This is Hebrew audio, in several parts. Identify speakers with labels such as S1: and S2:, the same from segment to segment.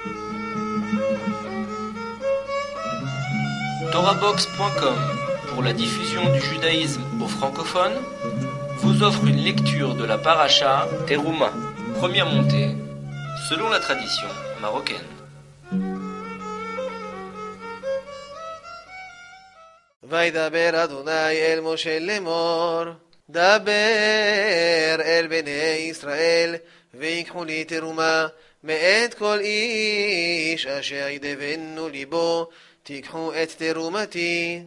S1: Torahbox.com, pour la diffusion du judaïsme aux francophones, vous offre une lecture de la paracha Teruma, première montée, selon la tradition marocaine.
S2: וידבר אדוני אל משה לאמור, דבר אל בני ישראל, ויקחו לי תרומה מאת כל איש אשר ידבנו ליבו, תיקחו את תרומתי,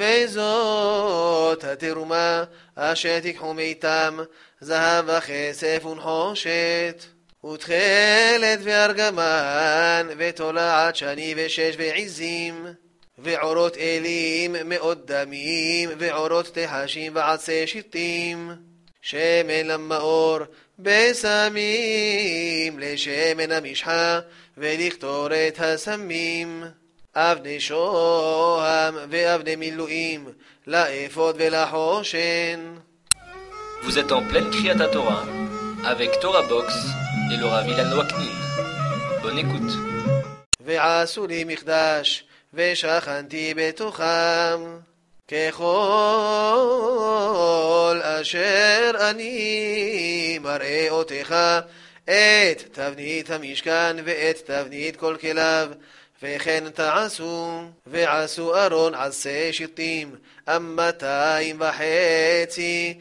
S2: וזאת התרומה אשר תיקחו מאיתם, זהב וכסף ונחושת, ותכלת וארגמן, ותולעת שני ושש ועזים, ועורות אלים מאוד דמים, ועורות תחשים ועצי שיטים, שמן למאור בסמים, לשמן המשחה ולקטורת הסמים, אבני שוהם ואבני מילואים, לאפוד ולחושן.
S1: Vous êtes en pleine Kriyat Torah avec Torah Box et le Rav Ilan Waknin. Bonne écoute.
S2: ועשו לי מקדש ושכנתי בתוכם, ככל אשר אני מראה אותך, את תבנית המשכן ואת תבנית כל כליו, וכן תעשו. ועשו ארון עשה שיטים 2.5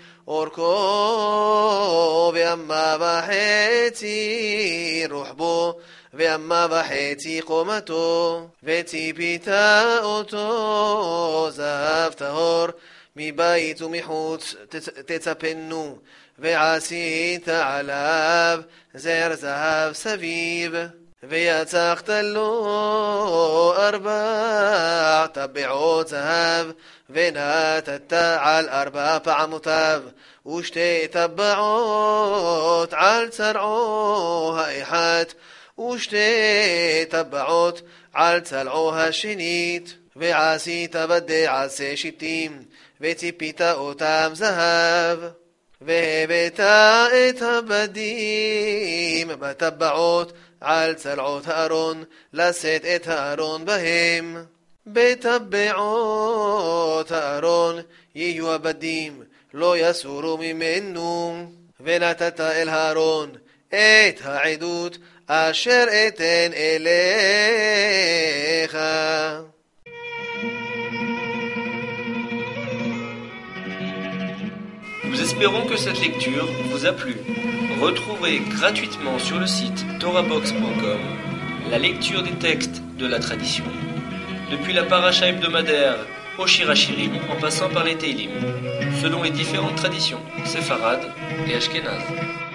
S2: אורכו, ו1.5 רוחבו, ו1.5 קומתו, וציפית אותו זהב טהור, מבית ומחוץ תצפנו, ועשית עליו זר זהב סביב, ויצקת לו 4 טבעות זהב, ונתת על 4 פעמותיו, ושתי טבעות על צרעו האחת, ושתי טבעות על צלעו השנית. ועשית בדעשה שיטים, וציפית אותם זהב, והבאת את הבדים בטבעות על צלעות הארון, לשאת את הארון בהם. בטבעות הארון יהיו הבדים, לא יסורו ממנו. ונתת אל הארון את העדות אשר אתן אליך.
S1: Nous espérons que cette lecture vous a plu. Retrouvez gratuitement sur le site torahbox.com la lecture des textes de la tradition, depuis la paracha hebdomadaire au Shir HaShirim en passant par les Teilim, selon les différentes traditions séfarades et ashkénazes.